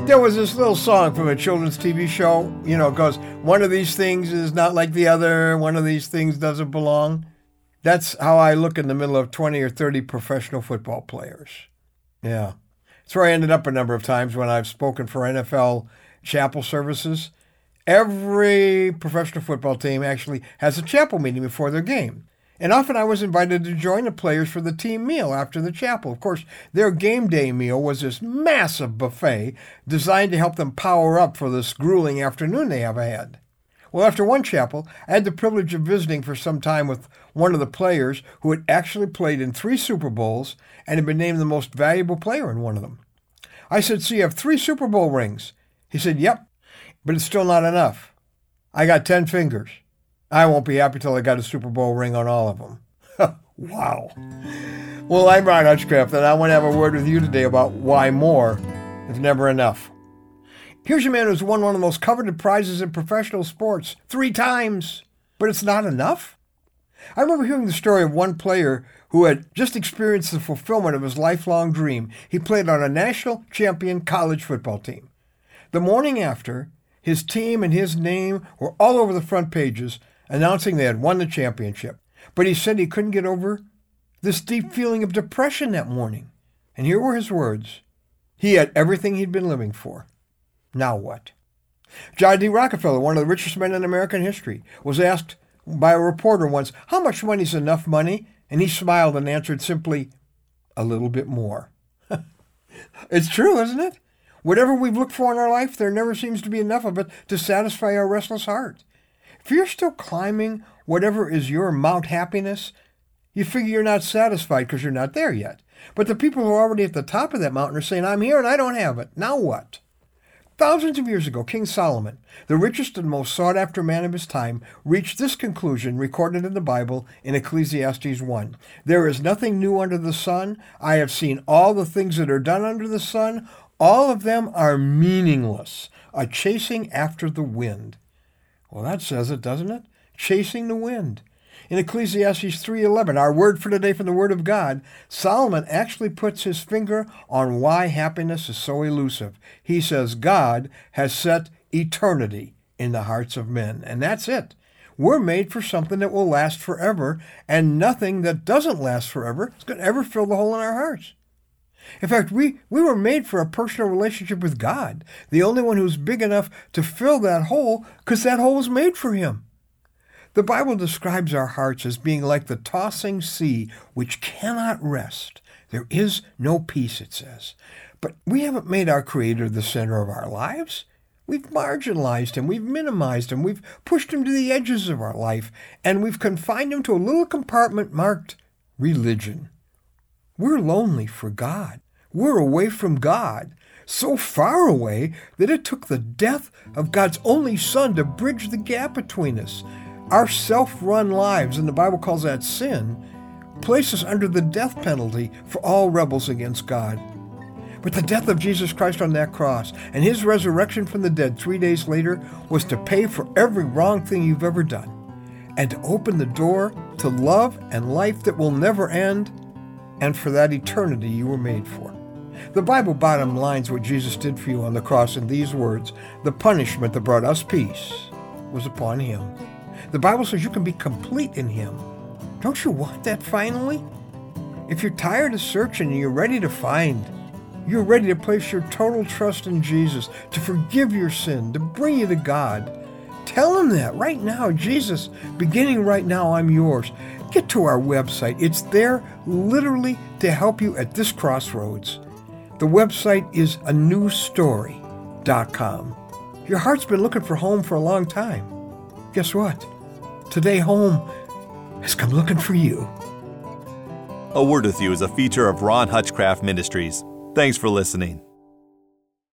There was this little song from a children's TV show, it goes, one of these things is not like the other, one of these things doesn't belong. That's how I look in the middle of 20 or 30 professional football players. Yeah. That's where I ended up a number of times when I've spoken for NFL chapel services. Every professional football team actually has a chapel meeting before their game. And often I was invited to join the players for the team meal after the chapel. Of course, their game day meal was this massive buffet designed to help them power up for this grueling afternoon they have ahead. Well, after one chapel, I had the privilege of visiting for some time with one of the players who had actually played in 3 Super Bowls and had been named the most valuable player in one of them. I said, "So you have 3 Super Bowl rings?" He said, "Yep, but it's still not enough. I got 10 fingers. I won't be happy till I got a Super Bowl ring on all of them." Wow. Well, I'm Ron Hutchcraft, and I want to have a word with you today about why more is never enough. Here's a man who's won one of the most coveted prizes in professional sports 3 times, but it's not enough? I remember hearing the story of one player who had just experienced the fulfillment of his lifelong dream. He played on a national champion college football team. The morning after, his team and his name were all over the front pages, announcing they had won the championship. But he said he couldn't get over this deep feeling of depression that morning. And here were his words. He had everything he'd been living for. Now what? John D. Rockefeller, one of the richest men in American history, was asked by a reporter once, how much money is enough money? And he smiled and answered simply, a little bit more. It's true, isn't it? Whatever we've looked for in our life, there never seems to be enough of it to satisfy our restless heart. If you're still climbing whatever is your Mount Happiness, you figure you're not satisfied because you're not there yet. But the people who are already at the top of that mountain are saying, I'm here and I don't have it. Now what? Thousands of years ago, King Solomon, the richest and most sought-after man of his time, reached this conclusion recorded in the Bible in Ecclesiastes 1. There is nothing new under the sun. I have seen all the things that are done under the sun. All of them are meaningless, a chasing after the wind. Well, that says it, doesn't it? Chasing the wind. In Ecclesiastes 3:11, our word for today from the Word of God, Solomon actually puts his finger on why happiness is so elusive. He says God has set eternity in the hearts of men, and that's it. We're made for something that will last forever, and nothing that doesn't last forever is going to ever fill the hole in our hearts. In fact, we were made for a personal relationship with God, the only one who's big enough to fill that hole, because that hole was made for him. The Bible describes our hearts as being like the tossing sea, which cannot rest. There is no peace, it says. But we haven't made our Creator the center of our lives. We've marginalized him, we've minimized him, we've pushed him to the edges of our life, and we've confined him to a little compartment marked religion. We're lonely for God. We're away from God, so far away that it took the death of God's only Son to bridge the gap between us. Our self-run lives, and the Bible calls that sin, place us under the death penalty for all rebels against God. But the death of Jesus Christ on that cross and his resurrection from the dead 3 days later was to pay for every wrong thing you've ever done and to open the door to love and life that will never end, and for that eternity you were made for. The Bible bottom lines what Jesus did for you on the cross in these words: the punishment that brought us peace was upon him. The Bible says you can be complete in him. Don't you want that finally? If you're tired of searching and you're ready to find, you're ready to place your total trust in Jesus, to forgive your sin, to bring you to God, tell him that right now. Jesus, beginning right now, I'm yours. Get to our website. It's there literally to help you at this crossroads. The website is anewstory.com. Your heart's been looking for home for a long time. Guess what? Today home has come looking for you. A Word With You is a feature of Ron Hutchcraft Ministries. Thanks for listening.